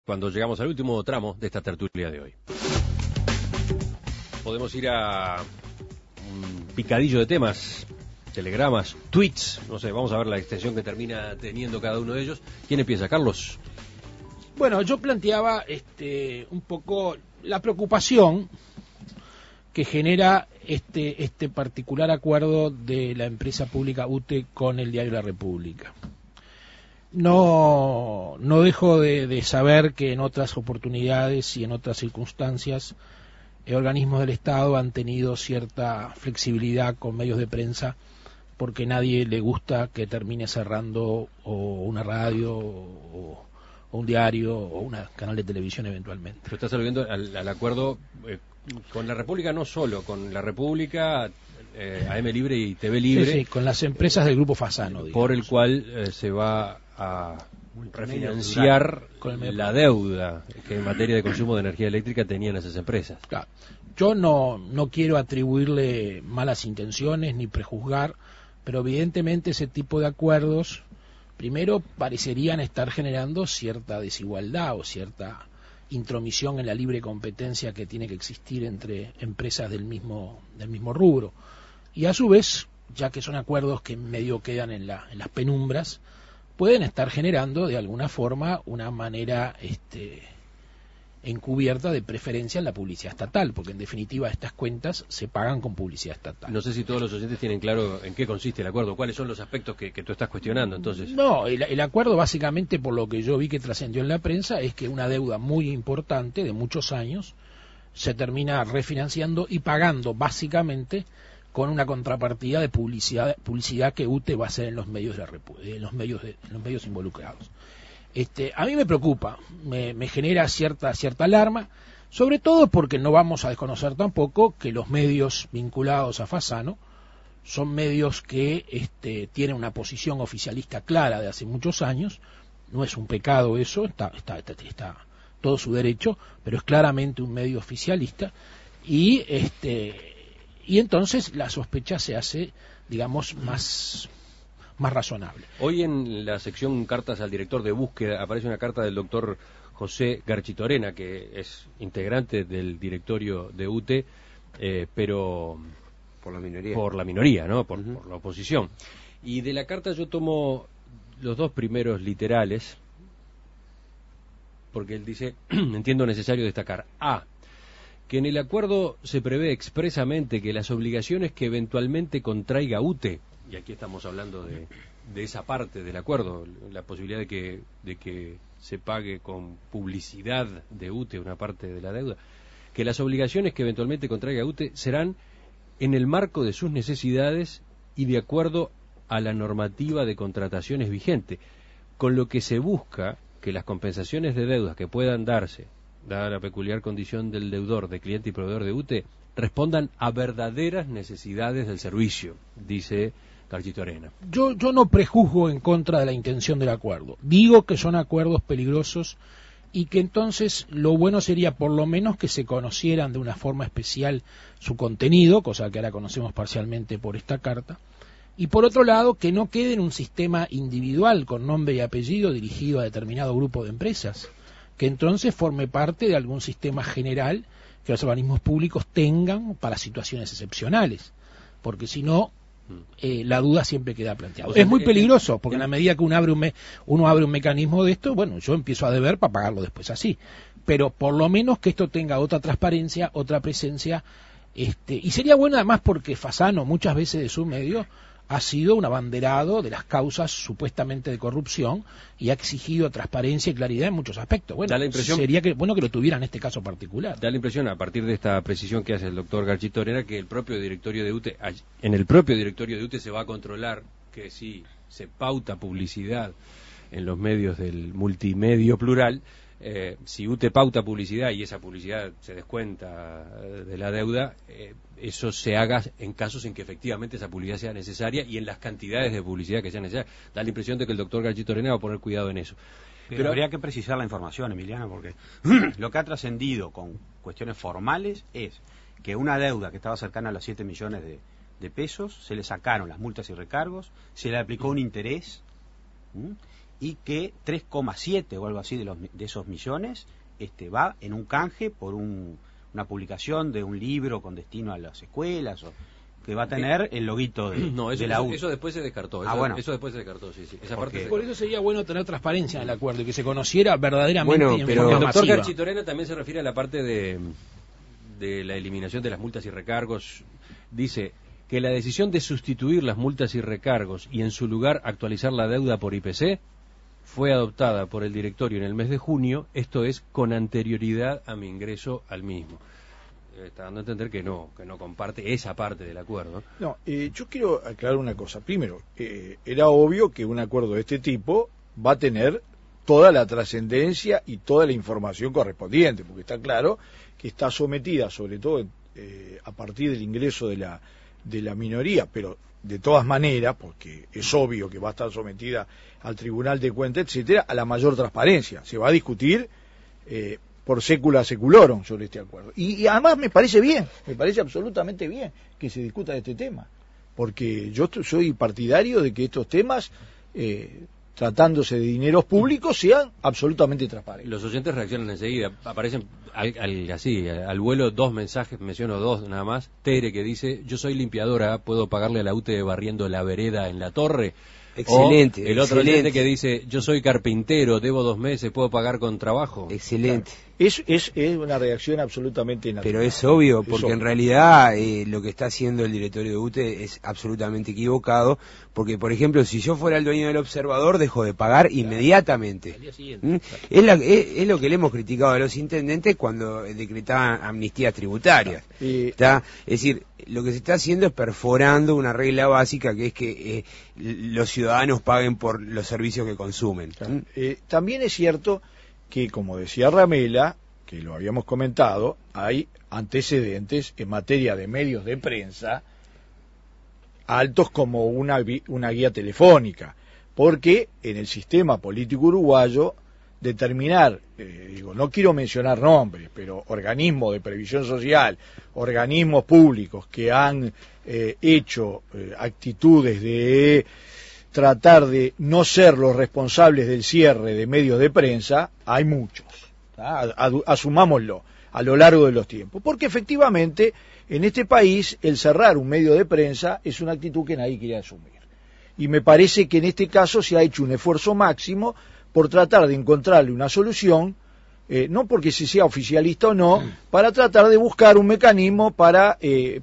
Cuando llegamos al último tramo de esta tertulia de hoy. Podemos ir a un picadillo de temas, telegramas, tweets, no sé, vamos a ver la extensión que termina teniendo cada uno de ellos. ¿Quién empieza, Carlos? Bueno, yo planteaba un poco la preocupación que genera este particular acuerdo de la empresa pública UTE con el diario La República. No dejo de saber que en otras oportunidades y en otras circunstancias organismos del Estado han tenido cierta flexibilidad con medios de prensa porque nadie le gusta que termine cerrando o una radio o un diario o un canal de televisión eventualmente. Pero estás aludiendo al acuerdo con La República, no solo, con La República, AM Libre y TV Libre. Sí, con las empresas del Grupo Fasano, digamos. Por el cual se va a refinanciar la deuda que en materia de consumo de energía eléctrica tenían esas empresas. Claro. Yo no quiero atribuirle malas intenciones ni prejuzgar, pero evidentemente ese tipo de acuerdos, primero, parecerían estar generando cierta desigualdad o cierta intromisión en la libre competencia que tiene que existir entre empresas del mismo rubro. Y a su vez, ya que son acuerdos que medio quedan en las penumbras, pueden estar generando de alguna forma una manera encubierta de preferencia en la publicidad estatal, porque en definitiva estas cuentas se pagan con publicidad estatal. No sé si todos los oyentes tienen claro en qué consiste el acuerdo, cuáles son los aspectos que tú estás cuestionando, entonces. No, el acuerdo básicamente, por lo que yo vi que trascendió en la prensa, es que una deuda muy importante de muchos años se termina refinanciando y pagando básicamente con una contrapartida de publicidad que UTE va a hacer en los medios en los medios involucrados. A mí me preocupa, me genera cierta alarma, sobre todo porque no vamos a desconocer tampoco que los medios vinculados a Fasano son medios que tienen una posición oficialista clara de hace muchos años. No es un pecado eso, está todo su derecho, pero es claramente un medio oficialista y entonces la sospecha se hace, digamos, más razonable. Hoy en la sección Cartas al Director de Búsqueda aparece una carta del doctor José Garchitorena, que es integrante del directorio de UTE, pero por la minoría, ¿no? Por la oposición. Y de la carta yo tomo los dos primeros literales, porque él dice, entiendo necesario destacar, A, que en el acuerdo se prevé expresamente que las obligaciones que eventualmente contraiga UTE, y aquí estamos hablando de esa parte del acuerdo, la posibilidad de que se pague con publicidad de UTE una parte de la deuda, que las obligaciones que eventualmente contraiga UTE serán en el marco de sus necesidades y de acuerdo a la normativa de contrataciones vigente, con lo que se busca que las compensaciones de deudas que puedan darse, dada la peculiar condición del deudor, de cliente y proveedor de UTE, respondan a verdaderas necesidades del servicio, dice Garchitorena. Yo no prejuzgo en contra de la intención del acuerdo. Digo que son acuerdos peligrosos y que entonces lo bueno sería por lo menos que se conocieran de una forma especial su contenido, cosa que ahora conocemos parcialmente por esta carta, y por otro lado que no quede en un sistema individual con nombre y apellido dirigido a determinado grupo de empresas, que entonces forme parte de algún sistema general que los organismos públicos tengan para situaciones excepcionales, porque si no, la duda siempre queda planteada. O sea, es muy peligroso, porque en la medida que uno abre un mecanismo de esto, bueno, yo empiezo a deber para pagarlo después así, pero por lo menos que esto tenga otra transparencia, otra presencia, y sería bueno además porque Fasano muchas veces de su medio ha sido un abanderado de las causas supuestamente de corrupción y ha exigido transparencia y claridad en muchos aspectos. Bueno, sería bueno que lo tuviera en este caso particular. Da la impresión, a partir de esta precisión que hace el doctor Garchitorena, que el propio directorio de UTE, en el propio directorio de UTE se va a controlar que si se pauta publicidad en los medios del multimedio plural, si UTE pauta publicidad y esa publicidad se descuenta de la deuda, eso se haga en casos en que efectivamente esa publicidad sea necesaria y en las cantidades de publicidad que sean necesarias. Da la impresión de que el doctor Garchitorena va a poner cuidado en eso. Pero habría que precisar la información, Emiliano, porque lo que ha trascendido con cuestiones formales es que una deuda que estaba cercana a los 7 millones de pesos, se le sacaron las multas y recargos, se le aplicó un interés y que 3,7 o algo así de esos millones va en un canje por una publicación de un libro con destino a las escuelas, o que va a tener el loguito de la U. Eso después se descartó. Eso después se descartó, sí. Esa parte por eso sería bueno tener transparencia en el acuerdo y que se conociera verdaderamente. Bueno, pero el doctor Garchitorena también se refiere a la parte de la eliminación de las multas y recargos. Dice que la decisión de sustituir las multas y recargos y en su lugar actualizar la deuda por IPC fue adoptada por el directorio en el mes de junio, esto es, con anterioridad a mi ingreso al mismo. Está dando a entender que no comparte esa parte del acuerdo. No, yo quiero aclarar una cosa. Primero, era obvio que un acuerdo de este tipo va a tener toda la trascendencia y toda la información correspondiente, porque está claro que está sometida, sobre todo a partir del ingreso de la minoría, pero de todas maneras, porque es obvio que va a estar sometida al Tribunal de Cuentas, etcétera, a la mayor transparencia. Se va a discutir por sécula seculorum sobre este acuerdo. Y además me parece absolutamente bien que se discuta de este tema, porque yo soy partidario de que estos temas, tratándose de dineros públicos, sean absolutamente transparentes. Los oyentes reaccionan enseguida, aparecen al vuelo 2 mensajes, menciono 2 nada más. Tere, que dice: yo soy limpiadora, ¿puedo pagarle a la UTE barriendo la vereda en la torre? Excelente. O el otro oyente que dice: yo soy carpintero, debo 2 meses, ¿puedo pagar con trabajo? Excelente. Claro. Es una reacción absolutamente natural. Pero es obvio, porque en realidad lo que está haciendo el directorio de UTE es absolutamente equivocado, porque, por ejemplo, si yo fuera el dueño del Observador, dejo de pagar inmediatamente. Al día siguiente. Es lo que le hemos criticado a los intendentes cuando decretaban amnistías tributarias. ¿Está? Es decir, lo que se está haciendo es perforando una regla básica, que es que los ciudadanos paguen por los servicios que consumen. Claro. También es cierto que, como decía Ramela, que lo habíamos comentado, hay antecedentes en materia de medios de prensa altos como una guía telefónica, porque en el sistema político uruguayo determinar, no quiero mencionar nombres, pero organismos de previsión social, organismos públicos que han hecho actitudes de tratar de no ser los responsables del cierre de medios de prensa, hay muchos. Asumámoslo a lo largo de los tiempos, porque efectivamente en este país el cerrar un medio de prensa es una actitud que nadie quiere asumir, y me parece que en este caso se ha hecho un esfuerzo máximo por tratar de encontrarle una solución, no porque se sea oficialista o no, para tratar de buscar un mecanismo para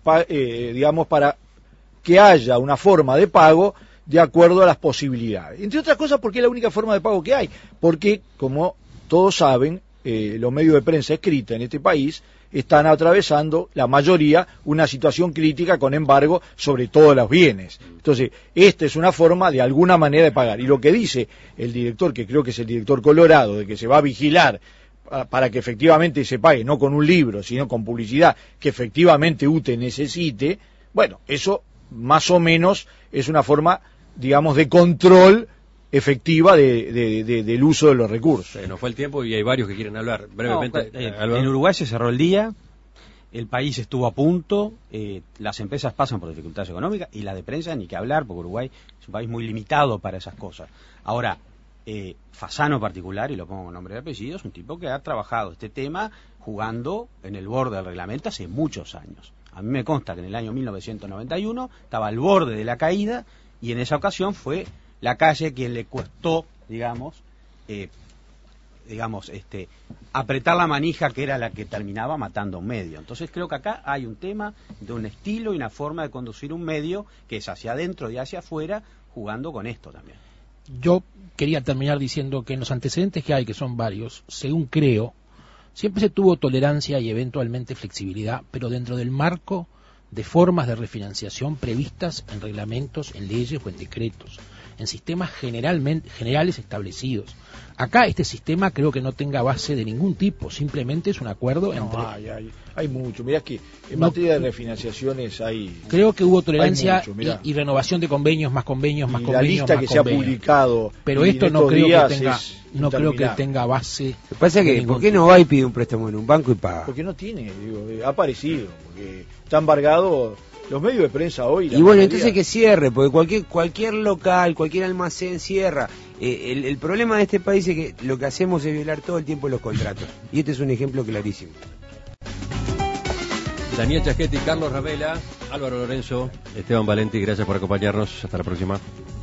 que haya una forma de pago de acuerdo a las posibilidades. Entre otras cosas porque es la única forma de pago que hay, porque, como todos saben, los medios de prensa escrita en este país están atravesando, la mayoría, una situación crítica con embargo sobre todos los bienes. Entonces, esta es una forma de alguna manera de pagar. Y lo que dice el director, que creo que es el director Colorado, de que se va a vigilar para que efectivamente se pague, no con un libro, sino con publicidad, que efectivamente UTE necesite, bueno, eso más o menos es una forma, digamos, de control efectiva del uso de los recursos. Nos fue el tiempo y hay varios que quieren hablar. Brevemente. En Uruguay se cerró el día, el país estuvo a punto, las empresas pasan por dificultades económicas y la de prensa ni que hablar, porque Uruguay es un país muy limitado para esas cosas. Ahora, Fasano en particular, y lo pongo con nombre y apellido, es un tipo que ha trabajado este tema jugando en el borde del reglamento hace muchos años. A mí me consta que en el año 1991 estaba al borde de la caída, y en esa ocasión fue la calle quien le costó, apretar la manija, que era la que terminaba matando un medio. Entonces creo que acá hay un tema de un estilo y una forma de conducir un medio que es hacia adentro y hacia afuera, jugando con esto también. Yo quería terminar diciendo que en los antecedentes que hay, que son varios, según creo, siempre se tuvo tolerancia y eventualmente flexibilidad, pero dentro del marco de formas de refinanciación previstas en reglamentos, en leyes o en decretos, en sistemas generales establecidos. Acá este sistema creo que no tenga base de ningún tipo, simplemente es un acuerdo entre... Hay mucho, mirá que en materia de refinanciaciones hay... Creo que hubo tolerancia y renovación de convenios, más convenios, más convenios, la lista más que convenios. Se ha publicado... Pero esto no creo que tenga base... Lo que pasa es que, ¿por qué no va y pide un préstamo en un banco y paga? Porque no tiene, ha aparecido, porque está embargado... Los medios de prensa hoy... Y bueno, entonces que cierre, porque cualquier local, cualquier almacén cierra. El problema de este país es que lo que hacemos es violar todo el tiempo los contratos. Y este es un ejemplo clarísimo. Daniel Chaschetti, Carlos Ramela, Álvaro Lorenzo, Esteban Valenti, gracias por acompañarnos. Hasta la próxima.